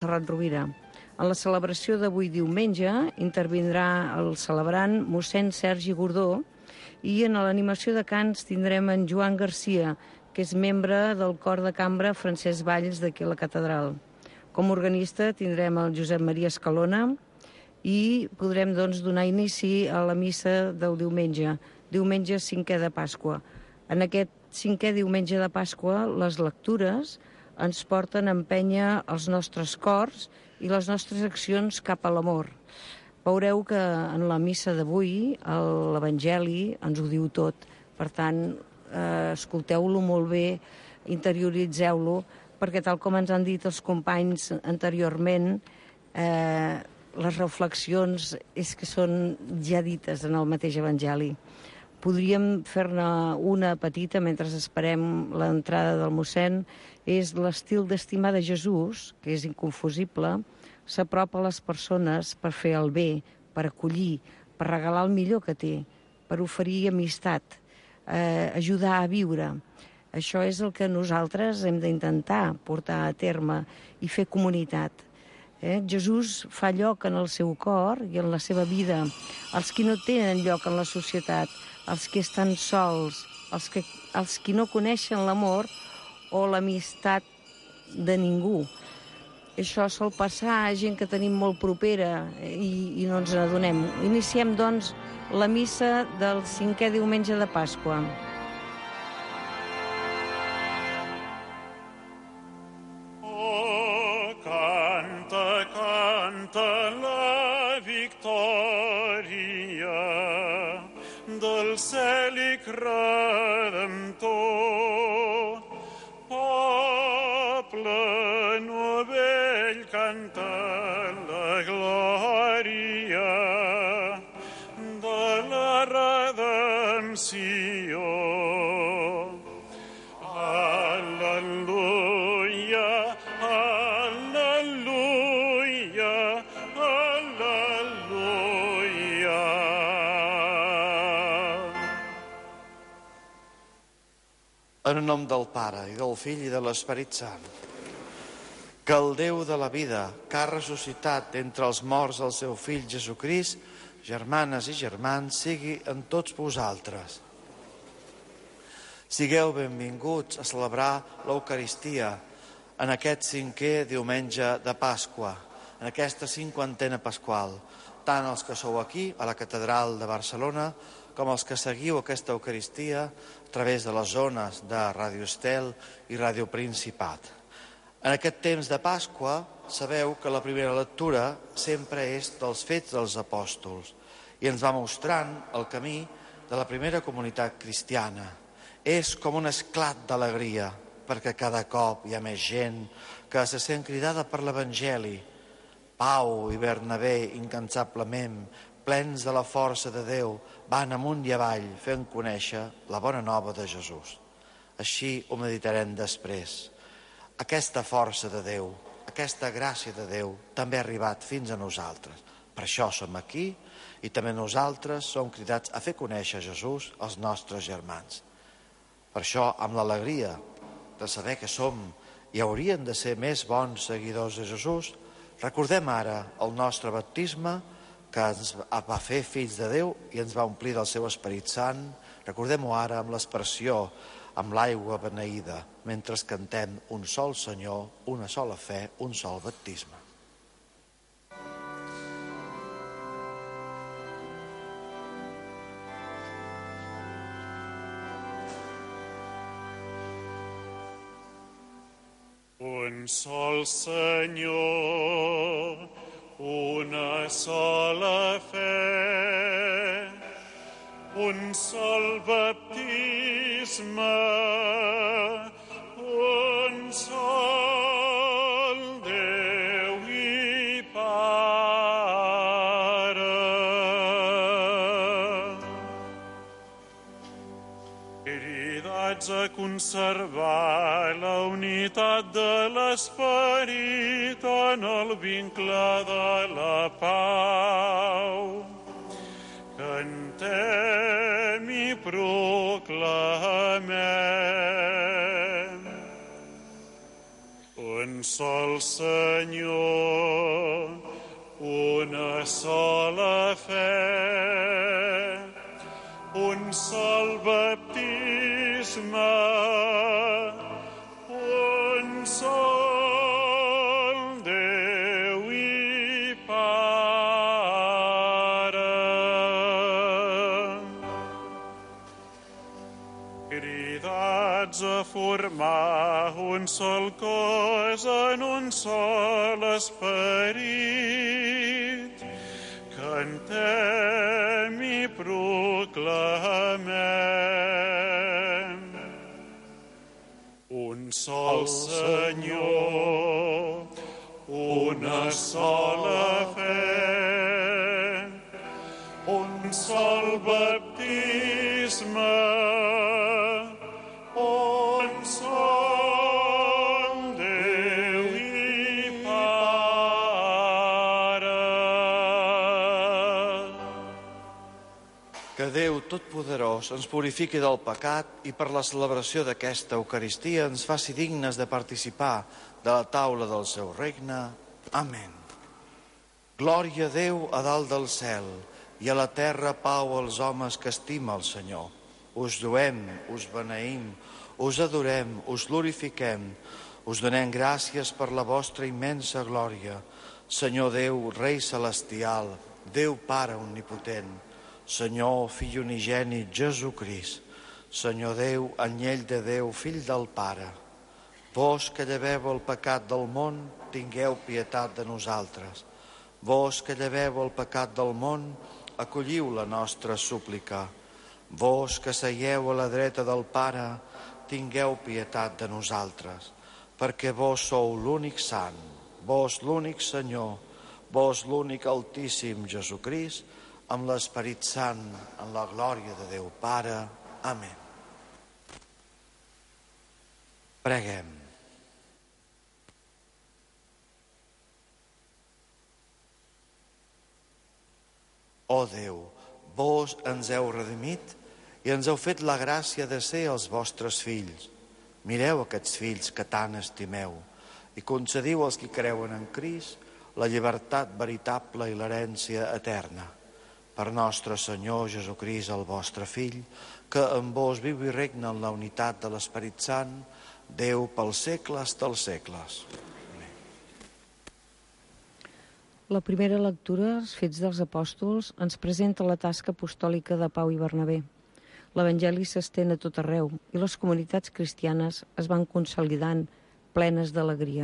Montserrat Rovira. En la celebració d'avui diumenge intervindrà el celebrant mossèn Sergi Gordó i en l'animació de cants tindrem en Joan Garcia, que és membre del cor de cambra Francesc Valls d'aquí a la catedral. Com a organista tindrem el Josep Maria Escalona i podrem donar inici a la missa del diumenge 5è de Pasqua. En aquest 5è diumenge de Pasqua les lectures ens porten a empènyer els nostres cors i les nostres accions cap a l'amor. Veureu que en la missa d'avui l'Evangeli ens ho diu tot. Per tant, escolteu-lo molt bé, interioritzeu-lo, perquè tal com ens han dit els companys anteriorment, les reflexions és que són ja dites en el mateix Evangeli. Podríem fer-ne una petita mentre esperem l'entrada del mossèn. És l'estil d'estimar de Jesús, que és inconfusible, s'apropa a les persones per fer el bé, per acollir, per regalar el millor que té, per oferir amistat, ajudar a viure. Això és el que nosaltres hem d'intentar portar a terme i fer comunitat. Jesús fa lloc en el seu cor i en la seva vida als qui no tenen lloc en la societat, els que estan sols, els qui no coneixen l'amor o l'amistat de ningú. Això sol passar a gent que tenim molt propera i no ens n'adonem. Iniciem, doncs, la missa del 5è diumenge de Pasqua. En el nom del Pare, i del Fill, i de l'Esperit Sant. Que el Déu de la vida, que ha ressuscitat entre els morts el seu Fill Jesucrist, germanes i germans, sigui en tots vosaltres. Sigueu benvinguts a celebrar l'Eucaristia en aquest 5è diumenge de Pasqua, en aquesta 50a pasqual, tant els que sou aquí, a la Catedral de Barcelona, com els que seguiu aquesta Eucaristia a través de les zones de Ràdio Estel i Ràdio Principat. En aquest temps de Pasqua sabeu que la primera lectura sempre és dels Fets dels Apòstols i ens va mostrant el camí de la primera comunitat cristiana. És com un esclat d'alegria, perquè cada cop hi ha més gent que se sent cridada per l'Evangeli. Pau i Bernabé, incansablement, plens de la força de Déu, van amunt i avall fent conèixer la bona nova de Jesús. Així ho meditarem després. Aquesta força de Déu, aquesta gràcia de Déu, també ha arribat fins a nosaltres. Per això som aquí i també nosaltres som cridats a fer conèixer Jesús als nostres germans. Per això, amb l'alegria de saber que som i haurien de ser més bons seguidors de Jesús, recordem ara el nostre baptisme, que ens va fer fills de Déu i ens va omplir del seu Esperit Sant. Recordem-ho ara amb l'expressió, amb l'aigua beneïda, mentre cantem un sol Senyor, una sola fe, un sol baptisme. Un sol Senyor, una sola fe, un sol baptisme, un sol Déu i Pare. Cridats a conservar la unitat de l'esperit en el vincle de la pau. Cantem i proclamem un un sol Senyor, una sola fe, un sol baptisme, un sol Déu i Pare. Cridats a formar un sol cos en un sol esperit, cantem i proclamem. Un sol Senyor, una sola fe, un sol baptisme, un sol Déu i Pare. Que Déu Totpoderós ens purifiqui del pecat i per la celebració d'aquesta Eucaristia ens faci dignes de participar de la taula del seu regne. Amén. Glòria a Déu a dalt del cel i a la terra pau als homes que estima el Senyor. Us lluem, us beneïm, us adorem, us glorifiquem, us donem gràcies per la vostra immensa glòria. Senyor Déu, Rei celestial, Déu Pare omnipotent, Senyor, Fill unigènit, Jesucrist, Senyor Déu, anyell de Déu, Fill del Pare, vos que lleveu el pecat del món, tingueu pietat de nosaltres. Vos que lleveu el pecat del món, acolliu la nostra súplica. Vos que seieu a la dreta del Pare, tingueu pietat de nosaltres, perquè vos sou l'únic sant, vos l'únic Senyor, vos l'únic Altíssim Jesucrist, amb l'Esperit Sant, en la glòria de Déu Pare. Amén. Preguem. Ó Déu, vos ens heu redimit i ens heu fet la gràcia de ser els vostres fills. Mireu aquests fills que tant estimeu i concediu als qui creuen en Crist la llibertat veritable i l'herència eterna. Per nostre Senyor Jesucrist, el vostre Fill, que amb vos viu i regna en la unitat de l'Esperit Sant, Déu pels segles dels segles. La primera lectura, els Fets dels Apòstols, ens presenta la tasca apostòlica de Pau i Bernabé. L'Evangeli s'estén a tot arreu i les comunitats cristianes es van consolidant plenes d'alegria.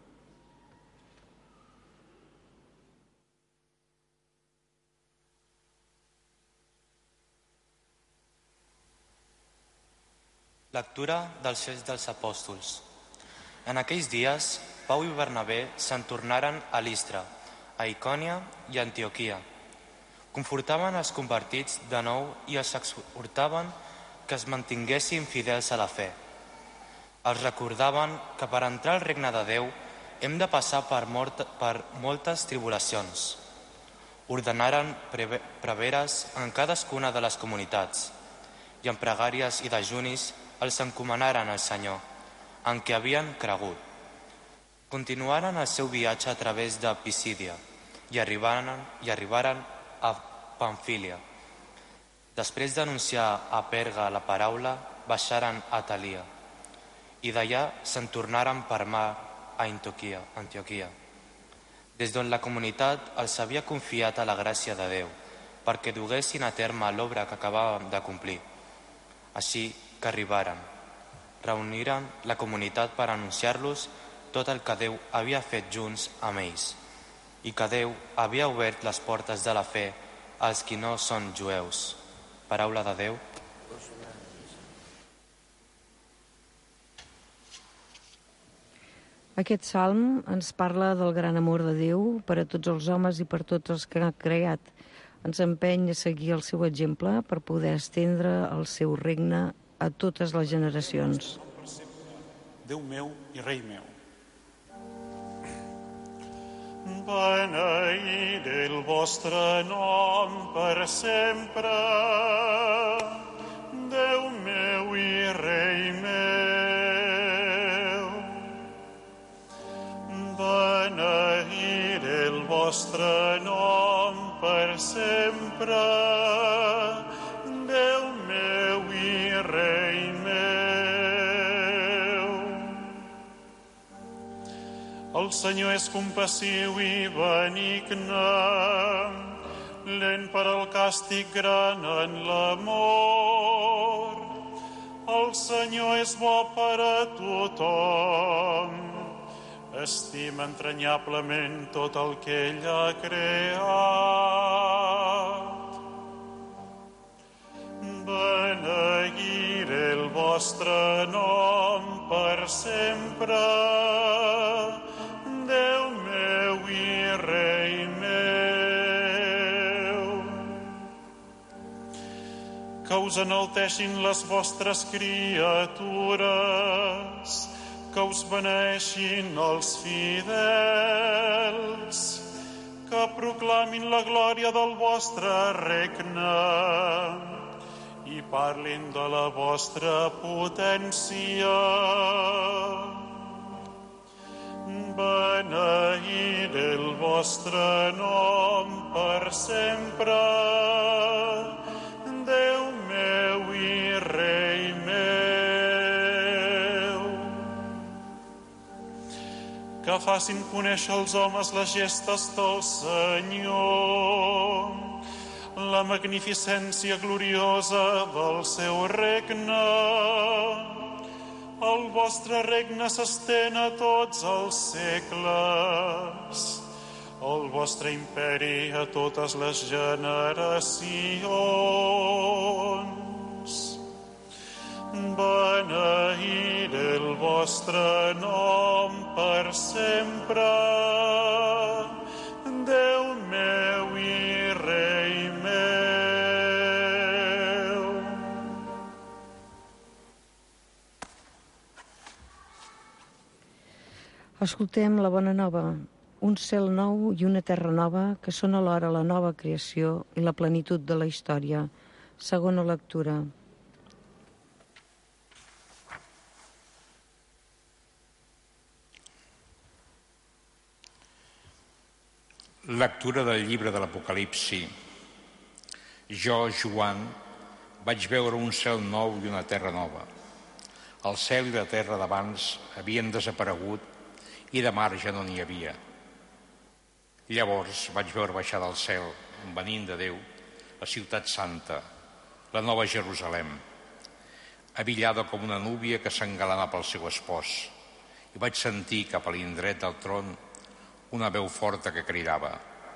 Lectura dels Fets dels Apòstols. En aquells dies, Pau i Bernabé se'n tornaren a Listra, a Icònia i a Antioquia. Confortaven els convertits de nou i els exhortaven que es mantinguessin fidels a la fe. Els recordaven que per entrar al regne de Déu hem de passar per moltes tribulacions. Ordenaren preveres en cadascuna de les comunitats i en pregàries i dejunis els encomanaren al Senyor, en què havien cregut. Continuaren el seu viatge a través de Pisídia i arribaren a Pamfília. Després d'anunciar a Perga la paraula, baixaren a Talia i d'allà se'n tornaren per mar a Antioquia, des d'on la comunitat els havia confiat a la gràcia de Déu perquè duguessin a terme l'obra que acabàvem de complir. Així que arribaren, reuniren la comunitat per anunciar-los tot el que Déu havia fet junts amb ells i que Déu havia obert les portes de la fe als qui no són jueus. Paraula de Déu. Aquest salm ens parla del gran amor de Déu per a tots els homes i per tots els que ha creat. Ens empeny a seguir el seu exemple per poder estendre el seu regne a totes les generacions. Déu meu i Rei meu. Beneiré el vostre nom per sempre, Déu meu i Rei meu. beneiré el vostre nom per sempre, Déu meu i Rei meu. El Senyor és compassiu i benigne, lent per al càstig, gran en l'amor. El Senyor és bo per a tothom, estima entranyablement tot el que ell ha creat. Beneiré el vostre nom per sempre, Déu meu i Rei meu. Que us enalteixin les vostres criatures, que us beneeixin els fidels, que proclamin la glòria del vostre regne i parlin de la vostra potència. Beneiré el vostre nom per sempre, Déu meu i Rei meu. Que facin conèixer als homes les gestes del Senyor, la magnificència gloriosa del seu regne. El vostre regne s'estén a tots els segles, el vostre imperi a totes les generacions. Beneiré el vostre nom per sempre, Déu meu i Rei meu. Escoltem la bona nova, un cel nou i una terra nova que són alhora la nova creació i la plenitud de la història. Segona lectura. Lectura del llibre de l'Apocalipsi. Jo, Joan, vaig veure un cel nou i una terra nova. El cel i la terra d'abans havien desaparegut i de mar ja no n'hi havia. Llavors vaig veure baixar del cel, venint de Déu, la ciutat santa, la nova Jerusalem, abillada com una núvia que s'engalana pel seu espòs, i vaig sentir cap a l'indret del tron una veu forta que cridava: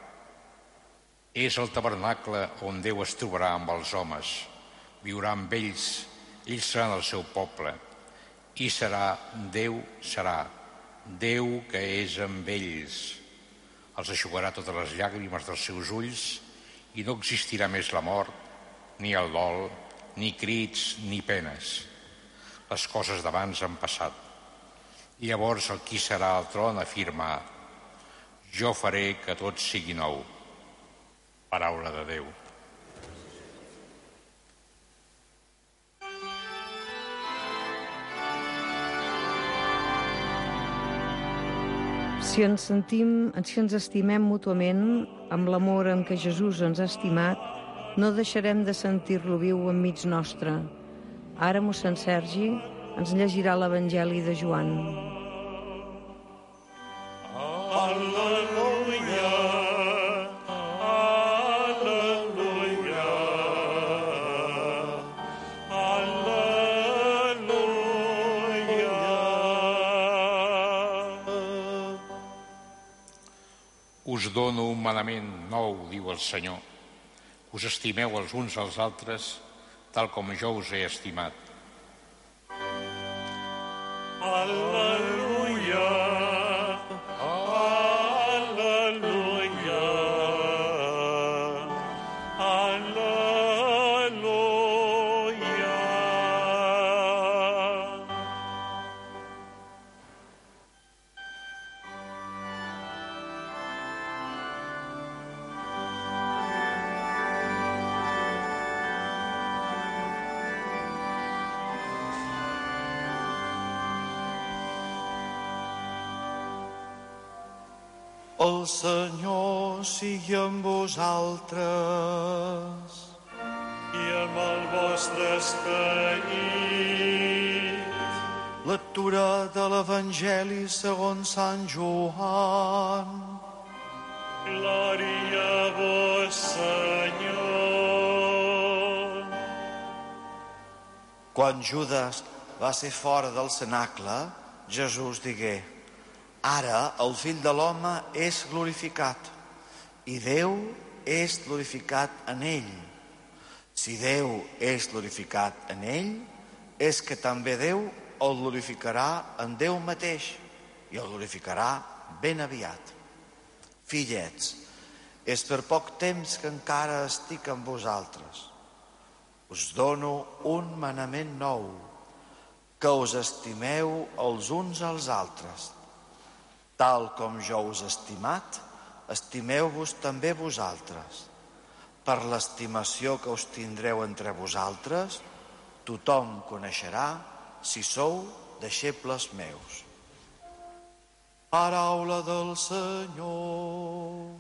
és el tabernacle on Déu es trobarà amb els homes, viurà amb ells seran el seu poble, i serà Déu que és amb ells. Els eixugarà totes les llàgrimes dels seus ulls i no existirà més la mort, ni el dol, ni crits, ni penes. Les coses d'abans han passat. I llavors el qui serà al tron afirma: jo faré que tot sigui nou. Paraula de Déu. Si ens estimem mútuament amb l'amor amb què Jesús ens ha estimat, no deixarem de sentir-lo viu enmig nostre. Ara mossèn Sergi ens llegirà l'Evangeli de Joan. Aleluia, aleluia, aleluia. Us dono un manament nou, diu el Senyor. Us estimeu els uns als altres, tal com jo us he estimat. Aleluia, aleluia, aleluia. El Senyor sigui amb vosaltres. I amb el vostre esperit. Lectura de l'Evangeli segons Sant Joan. Glòria a vos, Senyor. Quan Judes va ser fora del cenacle, Jesús digué: ara el Fill de l'Home és glorificat, i Déu és glorificat en ell. Si Déu és glorificat en ell, és que també Déu el glorificarà en Déu mateix, i el glorificarà ben aviat. Fillets, és per poc temps que encara estic amb vosaltres. Us dono un manament nou, que us estimeu els uns als altres. Tal com jo us he estimat, estimeu-vos també vosaltres. Per l'estimació que us tindreu entre vosaltres, tothom coneixerà si sou deixebles meus. Paraula del Senyor.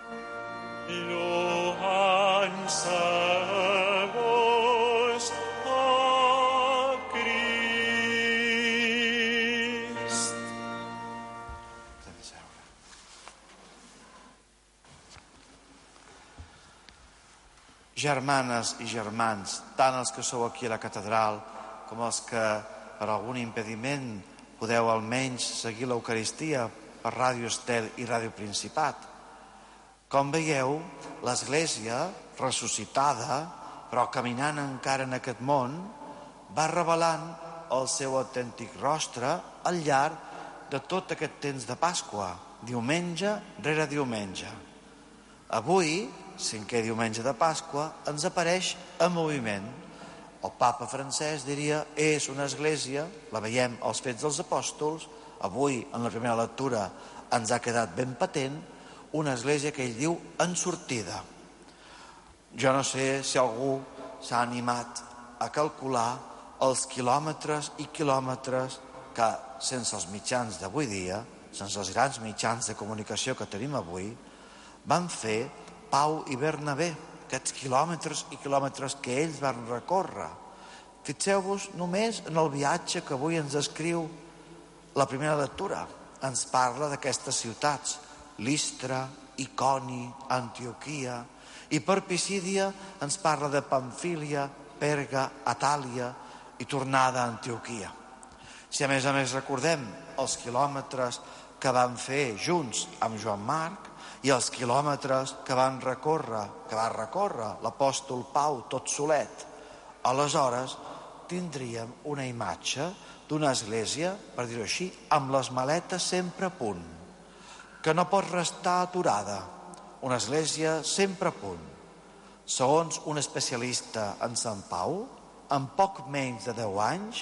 Lloança a vos, oh Crist. Germanes i germans, tant els que sou aquí a la catedral com els que per algun impediment podeu almenys seguir l'Eucaristia per Ràdio Estel i Ràdio Principat. Com veieu, l'Església, ressuscitada, però caminant encara en aquest món, va revelant el seu autèntic rostre al llarg de tot aquest temps de Pasqua, diumenge rere diumenge. Avui, 5è diumenge de Pasqua, ens apareix en moviment. El papa Francesc diria, és una església, la veiem als Fets dels Apòstols, avui en la primera lectura ens ha quedat ben patent, una església que ell diu en sortida. Jo no sé si algú s'ha animat a calcular els quilòmetres i quilòmetres que, sense els mitjans d'avui dia, sense els grans mitjans de comunicació que tenim avui, van fer Pau i Bernabé, aquests quilòmetres i quilòmetres que ells van recórrer. Fixeu-vos només en el viatge que avui ens escriu la primera lectura. Ens parla d'aquestes ciutats, Listra, Iconi, Antioquia, i per Pisídia ens parla de Pamfília, Perga, Atàlia i tornada a Antioquia. Si a més recordem els quilòmetres que van fer junts amb Joan Marc i els quilòmetres que va recórrer l'apòstol Pau tot solet, aleshores tindríem una imatge d'una església, per dir-ho així, amb les maletes sempre a punt, que no pot restar aturada, una església sempre a punt. Segons un especialista en Sant Pau, en poc menys de 10 anys,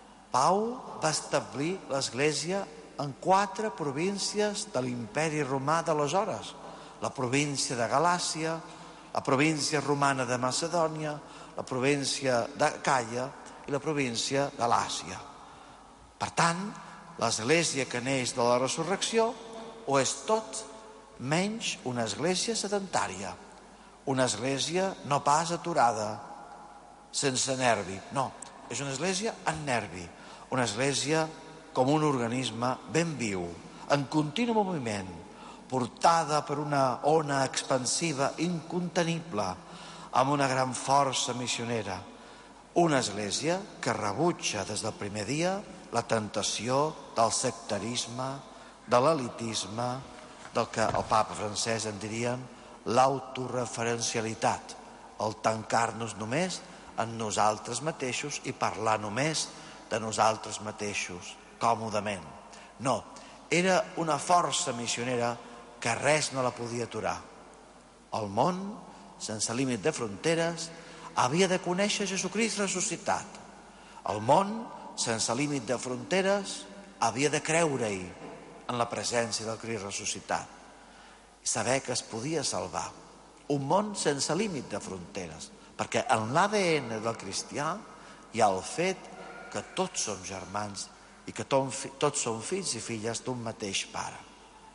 Pau va establir l'església en 4 províncies de l'imperi romà d'aleshores: la província de Galàcia, la província romana de Macedònia, la província d'Acaia i la província de l'Àsia. Per tant, l'església que neix de la resurrecció ho és tot menys una església sedentària, una església no pas aturada, sense nervi, no, és una església en nervi, una església com un organisme ben viu, en continu moviment, portada per una ona expansiva incontenible, amb una gran força missionera. Una església que rebutja des del primer dia la tentació del sectarisme, de l'elitisme, del que el papa Francesc en dirien l'autoreferencialitat, el tancar-nos només en nosaltres mateixos i parlar només de nosaltres mateixos, còmodament. No, era una força missionera que res no la podia aturar. El món, sense límit de fronteres, havia de conèixer Jesucrist ressuscitat. El món, sense límit de fronteres, havia de creure-hi en la presència del Crist ressuscitat i saber que es podia salvar. Un món sense límit de fronteres, perquè en l'ADN del cristià hi ha el fet que tots som germans i que tots som fills i filles d'un mateix pare.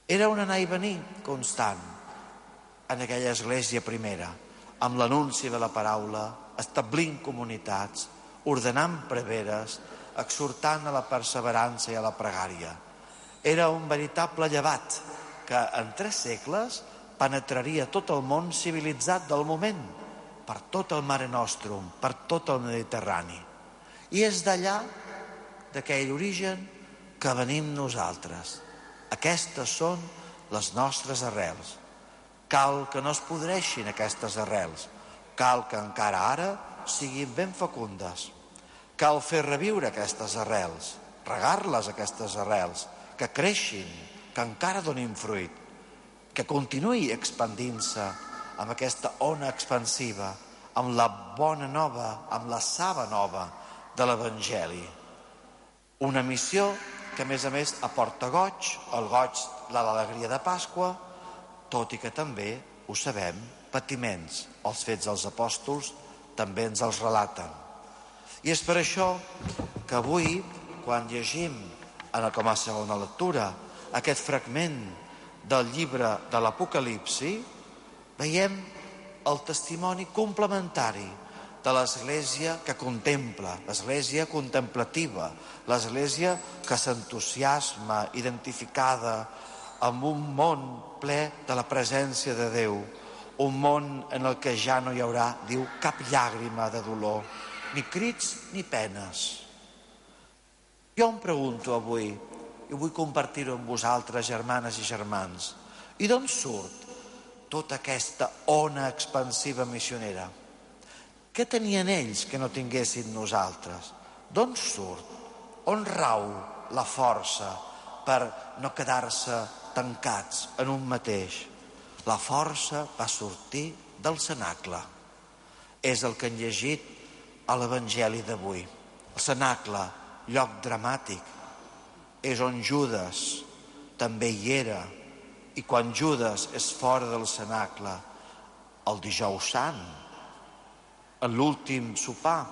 Era un anar i venir constant en aquella església primera, amb l'anunci de la paraula, establint comunitats, ordenant preveres, exhortant a la perseverança i a la pregària. Era un veritable llevat que en 3 segles penetraria tot el món civilitzat del moment, per tot el Mare Nostrum, per tot el Mediterrani. I és d'allà, d'aquell origen, que venim nosaltres. Aquestes són les nostres arrels. Cal que no es podreixin aquestes arrels. Cal que encara ara siguin ben fecundes. Cal fer reviure aquestes arrels, regar-les aquestes arrels, que creixin, que encara donin fruit, que continuï expandint-se amb aquesta ona expansiva, amb la bona nova, amb la saba nova de l'Evangeli. Una missió que a més aporta goig, el goig de l'alegria de Pasqua, tot i que també, ho sabem, patiments. Els Fets dels Apòstols també ens els relaten. I és per això que avui, quan llegim com a segona lectura aquest fragment del llibre de l'Apocalipsi, veiem el testimoni complementari de l'Església que contempla, l'Església contemplativa, l'Església que s'entusiasma, identificada amb un món ple de la presència de Déu, un món en el que ja no hi haurà, diu, cap llàgrima de dolor, ni crits ni penes. Jo em pregunto avui, i vull compartir-ho amb vosaltres, germanes i germans, i d'on surt tota aquesta ona expansiva missionera? Què tenien ells que no tinguessin nosaltres? D'on surt? On rau la força per no quedar-se tancats en un mateix? La força va sortir del cenacle. És el que hem llegit a l'Evangeli d'avui. El cenacle, lloc dramàtic, és on Judes també hi era. I quan Judes és fora del cenacle, el dijous sant, en l'últim sopar,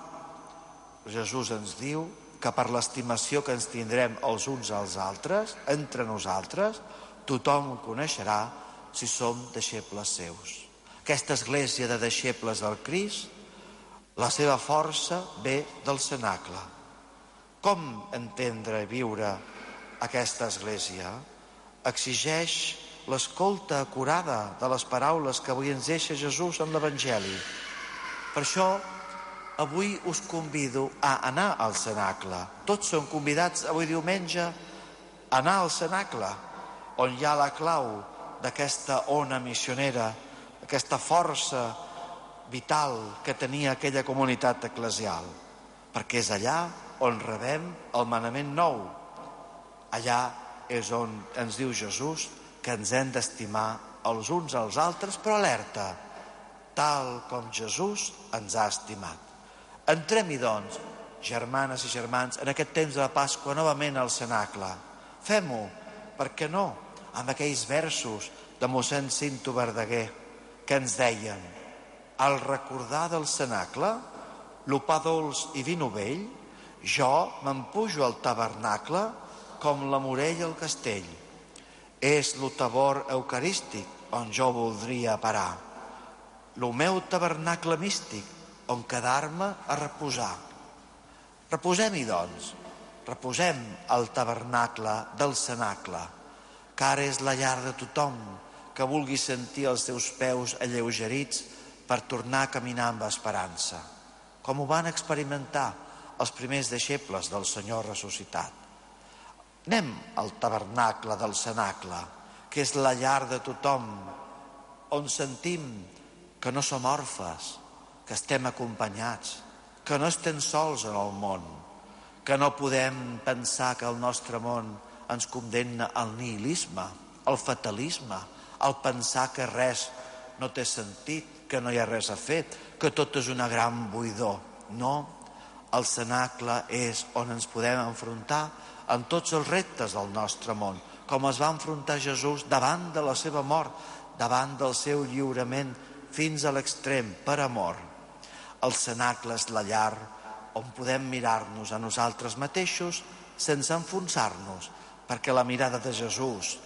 Jesús ens diu que per l'estimació que ens tindrem els uns als altres, entre nosaltres, tothom coneixerà si som deixebles seus. Aquesta església de deixebles del Crist, la seva força ve del cenacle. Com entendre i viure aquesta església? Exigeix l'escolta acurada de les paraules que avui ens deixa Jesús en l'Evangeli. Per això, avui us convido a anar al cenacle. Tots són convidats avui diumenge a anar al cenacle, on hi ha la clau d'aquesta ona missionera, aquesta força vital que tenia aquella comunitat eclesial, perquè és allà on rebem el manament nou. Allà és on ens diu Jesús que ens hem d'estimar els uns als altres, però alerta, tal com Jesús ens ha estimat. Entrem-hi, doncs, germanes i germans, en aquest temps de la Pasqua novament al cenacle. Fem-ho, per què no, amb aquells versos de mossèn Cinto Verdaguer que ens deien: al recordar del cenacle, l'opar dolç i vi novell, jo m'empujo al tabernacle com la Morella al castell. És l'otavor eucarístic on jo voldria parar, lo meu tabernacle místic on quedar-me a reposar. Reposem-hi, doncs, reposem al tabernacle del cenacle, que ara és la llar de tothom que vulgui sentir els seus peus alleugerits per tornar a caminar amb esperança, com ho van experimentar els primers deixebles del Senyor ressuscitat. Anem al tabernacle del cenacle, que és la llar de tothom, on sentim que no som orfes, que estem acompanyats, que no estem sols en el món, que no podem pensar que el nostre món ens condemna al nihilisme, al fatalisme, al pensar que res no té sentit, que no hi ha res a fer, que tot és una gran buidor. No, el cenacle és on ens podem enfrontar amb tots els reptes del nostre món, com es va enfrontar Jesús davant de la seva mort, davant del seu lliurament fins a l'extrem per amor. El cenacle és la llar on podem mirar-nos a nosaltres mateixos sense enfonsar-nos, perquè la mirada de Jesús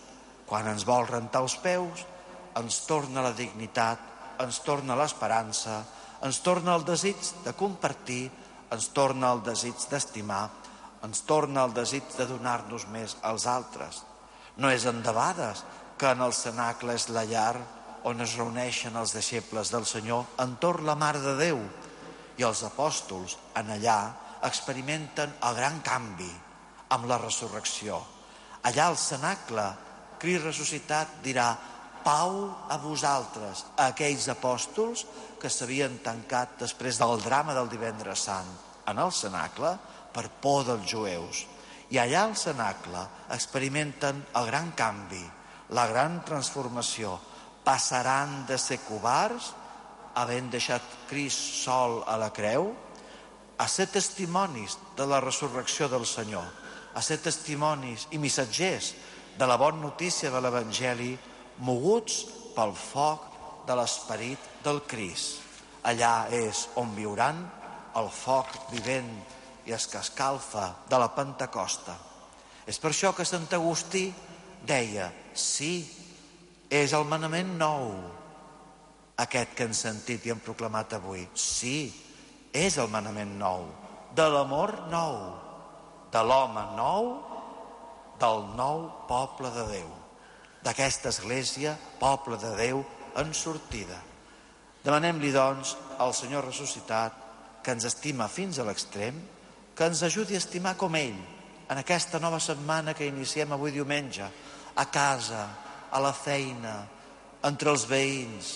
Quan ens vol rentar els peus, ens torna la dignitat, ens torna l'esperança, ens torna el desig de compartir, ens torna el desig d'estimar, ens torna el desig de donar-nos més als altres. No és endebades que en el cenacle és la llar on es reuneixen els deixebles del Senyor entorn la Mare de Déu, i els apòstols en allà experimenten el gran canvi amb la resurrecció. Allà al cenacle, Crist ressuscitat dirà: pau a vosaltres, a aquells apòstols que s'havien tancat després del drama del Divendres Sant en el cenacle per por dels jueus. I allà al cenacle experimenten el gran canvi, la gran transformació. Passaran de ser covards, havent deixat Crist sol a la creu, a ser testimonis de la resurrecció del Senyor, a ser testimonis i missatgers de la bona notícia de l'Evangeli, moguts pel foc de l'esperit del Crist. Allà és on viuran el foc vivent i es que escalfa de la Pentecosta. És per això que Sant Agustí deia: sí, és el manament nou, aquest que hem sentit i hem proclamat avui. Sí, és el manament nou, de l'amor nou, de l'home nou, del nou poble de Déu, d'aquesta església, poble de Déu en sortida. Demanem-li, doncs, al Senyor ressuscitat, que ens estima fins a l'extrem, que ens ajudi a estimar com ell, en aquesta nova setmana que iniciem avui diumenge, a casa, a la feina, entre els veïns,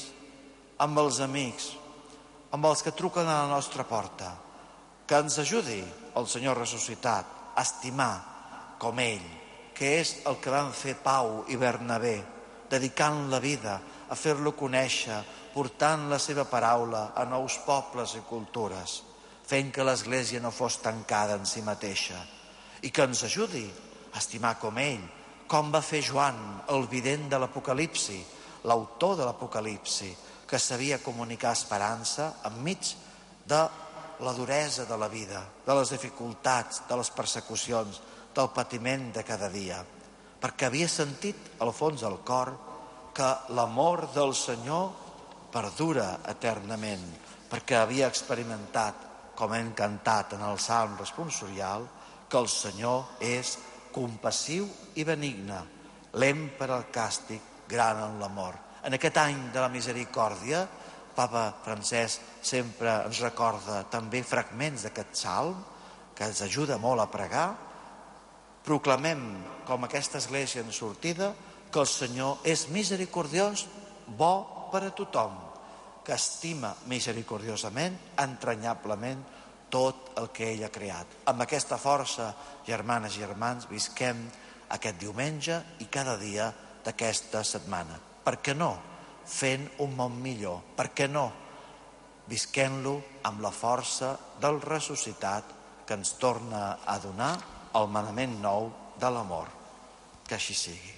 amb els amics, amb els que truquen a la nostra porta. Que ens ajudi el Senyor ressuscitat a estimar com ell, que és el que van fer Pau i Bernabé, dedicant la vida a fer-lo conèixer, portant la seva paraula a nous pobles i cultures, fent que l'Església no fos tancada en si mateixa, i que ens ajudi a estimar com ell, com va fer Joan, el vident de l'Apocalipsi, l'autor de l'Apocalipsi, que sabia comunicar esperança enmig de la duresa de la vida, de les dificultats, de les persecucions, del patiment de cada dia, perquè havia sentit al fons del cor que l'amor del Senyor perdura eternament, perquè havia experimentat, com hem cantat en el Salm responsorial, que el Senyor és compassiu i benigne, lent per al càstig, gran en l'amor. En aquest any de la misericòrdia, Papa Francesc sempre ens recorda també fragments d'aquest salm, que ens ajuda molt a pregar. Proclamem, com aquesta església en sortida, que el Senyor és misericordiós, bo per a tothom, que estima misericordiosament, entranyablement, tot el que ell ha creat. Amb aquesta força, germanes i germans, visquem aquest diumenge i cada dia d'aquesta setmana. Per què no? Fent un món millor. Per què no? Visquem-lo amb la força del ressuscitat que ens torna a donar el manament nou de l'amor. Que així sigui.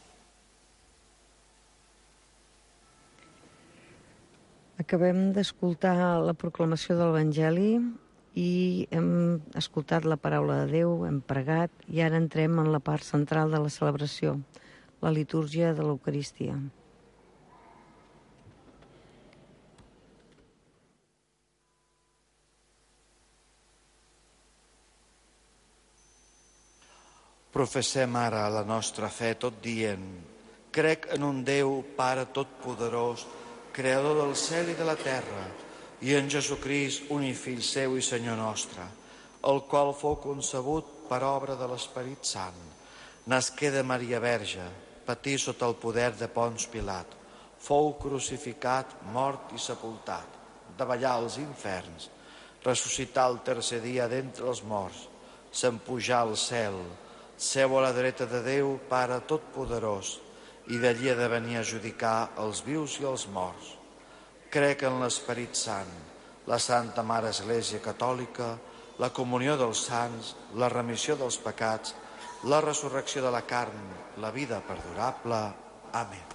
Acabem d'escoltar la proclamació de l'Evangeli i hem escoltat la paraula de Déu, hem pregat i ara entrem en la part central de la celebració, la litúrgia de l'Eucaristia. Professem ara la nostra fe tot dient: crec en un Déu, Pare Totpoderós, Creador del cel i de la terra, i en Jesucrist, únic Fill seu i Senyor nostre, el qual fou concebut per obra de l'Esperit Sant, nasqué de Maria Verge, patí sota el poder de Ponç Pilat, fou crucificat, mort i sepultat, davallar als inferns, ressuscitar el tercer dia d'entre els morts, s'empujar al cel, seu a la dreta de Déu, Pare Totpoderós, i d'allí ha de venir a judicar els vius i els morts. Crec en l'Esperit Sant, la Santa Mare Església Catòlica, la comunió dels sants, la remissió dels pecats, la resurrecció de la carn, la vida perdurable. Amén.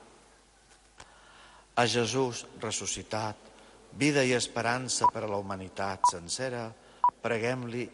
A Jesús ressuscitat, vida i esperança per a la humanitat sencera, preguem-li